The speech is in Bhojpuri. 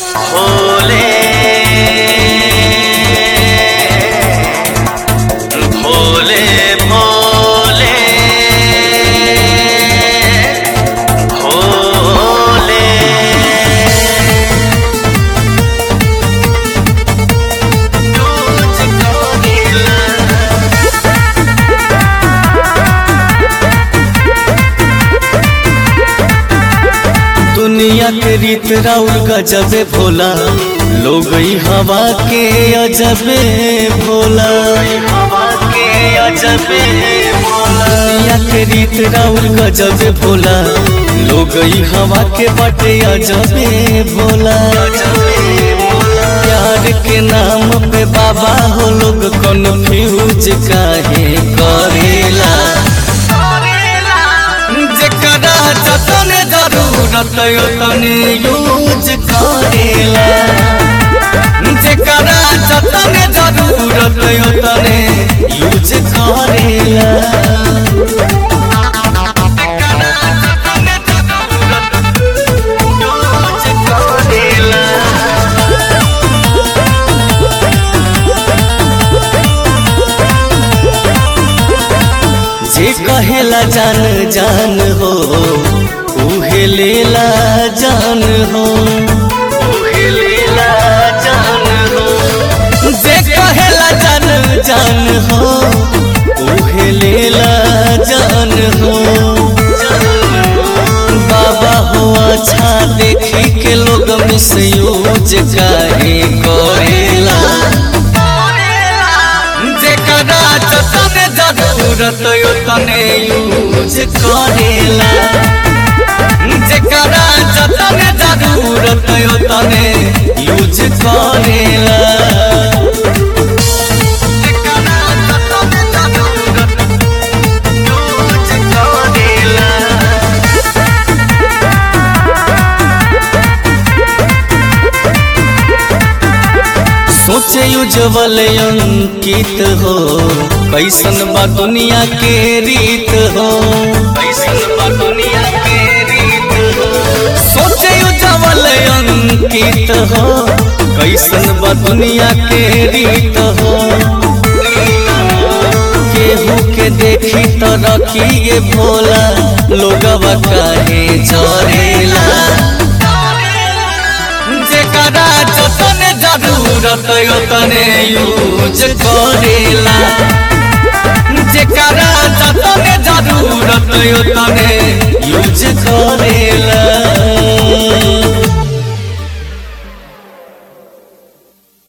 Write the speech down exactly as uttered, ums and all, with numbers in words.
भोले भोले भोले भोले दुनिया के रीत राउर गजबे भोला लोग हवा के अजबे भोला हवा के अजबे भोला दुनिया के रीत राउर गजबे भोला लोग हवा के बटे अजबे भोला प्यार के नाम पे बाबा हो लोग कन्फ्यूज काहे करेला जकरा जतने जरूरत तने यूज करेला जकरा जतने जरूरत तने यूज करेला जे कहेला जान जान हो उहे लेला जान हो उहे लेला जान हो जे कहेला जान जान हो उहे लेला जान हो बाबा हो अच्छा देखी के लोग मिसयूज काहे करेला जेकरा जतने जरूरत तने यूज करेला जेकरा जतने जरूरत तने यूज करेला जेकरा जतने जरूरत यूज करेला सोचे उज्जवल अंकित हो कैसन बा दुनिया के रीत हो कैसन बा दुनिया के रीत हो सोचे उज्जवल अंकित हो कैसन बा दुनिया के रीत हो केहू के देखी तो रखिए भोला लोगवा काहे जरेला जेकरा जतने जरूरत तने यूज करेला जेकरा जतने जरूरत तने यूज करेला।